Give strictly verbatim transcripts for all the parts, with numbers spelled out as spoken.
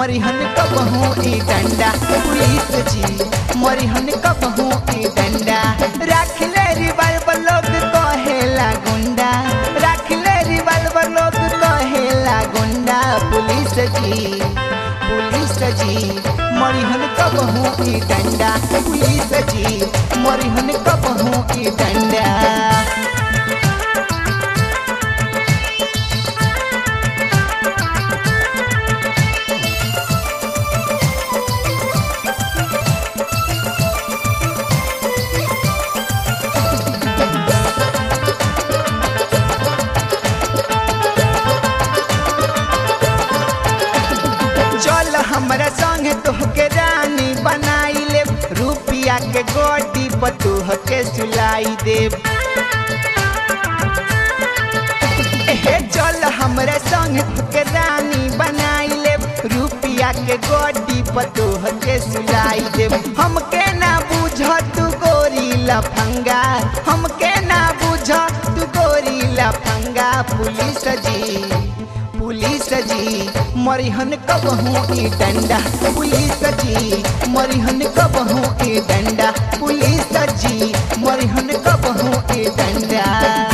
मरिहन कबहू ई डंडा पुलिस जी मरिहन कबहू ई डंडा राख ले रिवाल्वर लोग कहेला गुंडा राख ले रिवाल्वर लोग कहेला गुंडा पुलिस जी पुलिस जी मरिहन कबहू ई डंडा पुलिस जी मरिहन कबहू ई डंडा। हमरा संग तोहके रानी बनाई ले रुपिया के गोटी पतोह के सुलाई देव हे चल हमरा संग तोहके रानी बनाई ले रुपिया के गोटी पतोह के सुलाई देव हमके ना बुझ तू गोरी लफंगा हमके ना बुझ तू गोरी लफंगा पुलिस जी पुलिस जी मरिहन कबहू ई डंडा पुलिस जी मरिहन कबहू ई डंडा पुलिस जी मरिहन कबहू ई डंडा।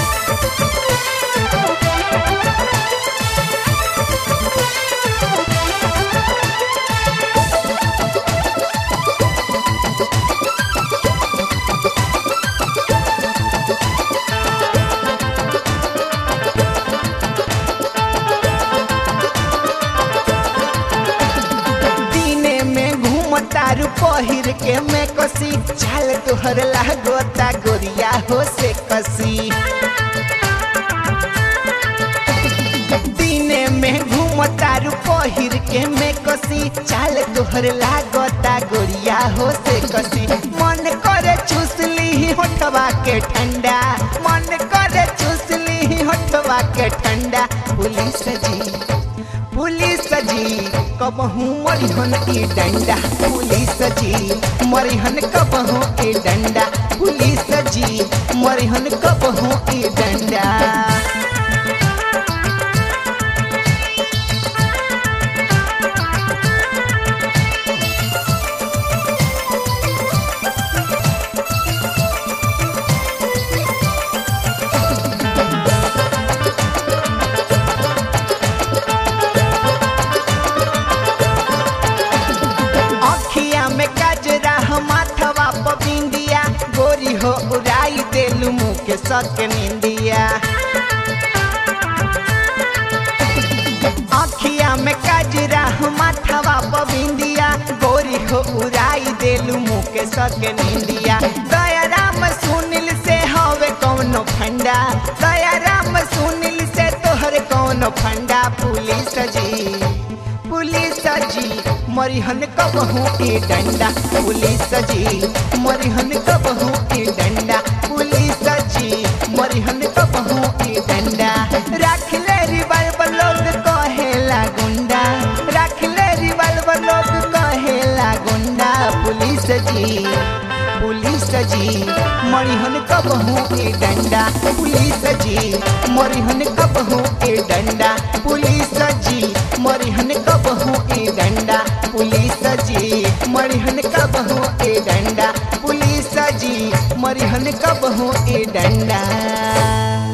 तारू पहिर के मैं कसी चाल तोहर लागोता गोरिया हो से कसी दिने में घूम तारू पहिर के मैं कसी चाल तोहर लागोता गोरिया हो से कसी मन करे चूसली होठवा के ठंडा मन करे चूसली होठवा के ठंडा पुलिस जी पुलिस जी कबहू मरिहन ई डंडा पुलिस जी मरिहन कबहू ई डंडा पुलिस जी मरिहन कबहू ई डंडा। माथवा पबिंदिया गोरी हो उड़ाई देलू मुँह के सक निंदिया अखिया में काजरा माथवा पबिंदिया गोरी हो उड़ाई देलू मुँह के सक निंदिया दया राम सुनील से हवे कौनो फंडा दया राम सुनील से तोहर कौनो फंडा पुलिस जी पुलिस जी मरिहन कबहू ई डंडा पुलिस जी मरिहन कबहू ई डंडा पुलिस जी मरिहन कबहू ई डंडा राख ले रिवाल्वर लोग कहेला गुंडा राख ले रिवाल्वर लोग कहेला गुंडा पुलिस जी पुलिस जी मरिहन कबहू ई डंडा पुलिस जी मरिहन कबहू ई डंडा पुलिस जी मरिहन कबहू ई डंडा पुलिस जी मरिहन कबहू ई डंडा पुलिस जी मरिहन कबहू ई डंडा।